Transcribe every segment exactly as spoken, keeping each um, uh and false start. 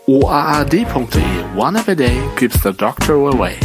o a a d punkt d e. One app a day keeps the doctor away.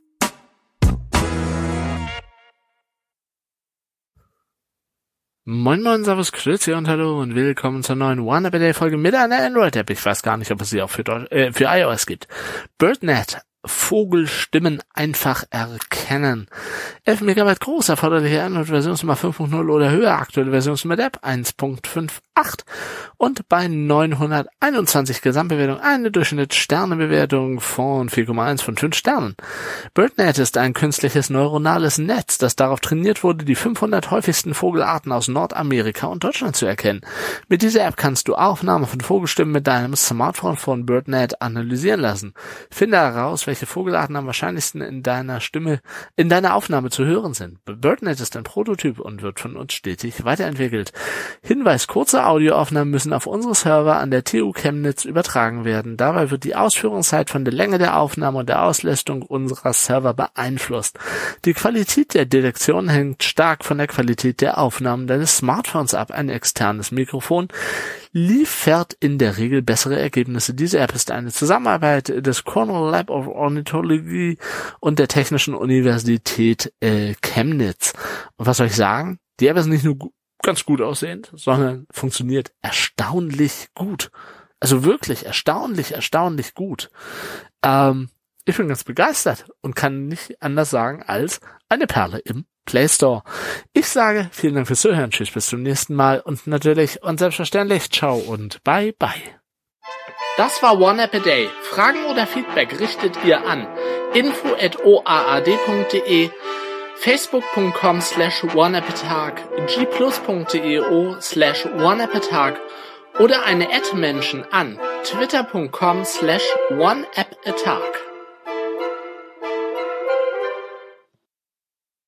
Moin Moin, Servus, Grüezi und Hallo und willkommen zur neuen One App a Day Folge mit einer Android-App. Ich weiß gar nicht, ob es sie auch für, äh, für iOS gibt. BirdNet. Vogelstimmen einfach erkennen. elf Megabyte groß, erforderliche Android-Versionsnummer fünf Punkt null oder höher, aktuelle Versionsnummer der App eins Punkt fünf Punkt acht und bei neunhunderteinundzwanzig Gesamtbewertung eine Durchschnittssternebewertung von vier Komma eins von fünf Sternen. BirdNet ist ein künstliches neuronales Netz, das darauf trainiert wurde, die fünfhundert häufigsten Vogelarten aus Nordamerika und Deutschland zu erkennen. Mit dieser App kannst du Aufnahmen von Vogelstimmen mit deinem Smartphone von BirdNet analysieren lassen. Finde heraus, welche Vogelarten am wahrscheinlichsten in deiner Stimme, in deiner Aufnahme zu hören sind. BirdNet ist ein Prototyp und wird von uns stetig weiterentwickelt. Hinweis: Kurze Audioaufnahmen müssen auf unsere Server an der T U Chemnitz übertragen werden. Dabei wird die Ausführungszeit von der Länge der Aufnahme und der Auslastung unserer Server beeinflusst. Die Qualität der Detektion hängt stark von der Qualität der Aufnahmen deines Smartphones ab. Ein externes Mikrofon liefert in der Regel bessere Ergebnisse. Diese App ist eine Zusammenarbeit des Cornell Lab of Ornithology und der Technischen Universität äh, Chemnitz. Und was soll ich sagen? Die App ist nicht nur gu- ganz gut aussehend, sondern funktioniert erstaunlich gut. Also wirklich erstaunlich, erstaunlich gut. Ähm, ich bin ganz begeistert und kann nicht anders sagen als eine Perle im Play Store. Ich sage vielen Dank fürs Zuhören, tschüss, bis zum nächsten Mal und natürlich und selbstverständlich ciao und bye bye. Das war One App a Day. Fragen oder Feedback richtet ihr an info at o a a d punkt d e, facebook punkt com slash one app a tag, g plus punkt d e slash one app a tag oder eine Ad-Menschen an twitter punkt com slash one app a tag.